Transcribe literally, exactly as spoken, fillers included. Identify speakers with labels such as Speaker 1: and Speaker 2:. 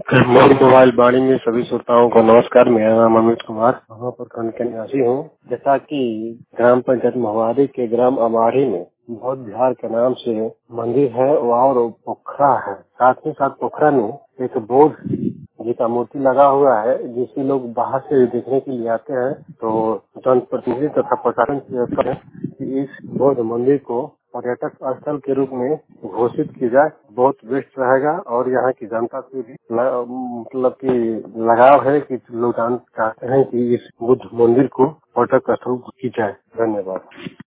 Speaker 1: मोर mobile वाणी में सभी श्रोताओं को नमस्कार। मेरा नाम अमित कुमार, वहाँ पर खंड के निवासी हूँ। जैसा कि ग्राम पंचायत महुआरी के ग्राम अमाड़ी में बौद्ध विहार के नाम से मंदिर है और पोखरा है। साथ ही साथ पोखरा में एक बौद्ध जी का मूर्ति लगा हुआ है, जिसे लोग बाहर से देखने के लिए आते हैं। तो जनप्रतिनिधि तथा प्रशासन की ओर से कि इस बौद्ध मंदिर को पर्यटक स्थल के रूप में घोषित की जाए, बहुत बेस्ट रहेगा। और यहाँ की जनता से भी मतलब कि लगाव है कि लोग चाहते हैं कि इस बुद्ध मंदिर को पर्यटक स्थल की जाए। धन्यवाद।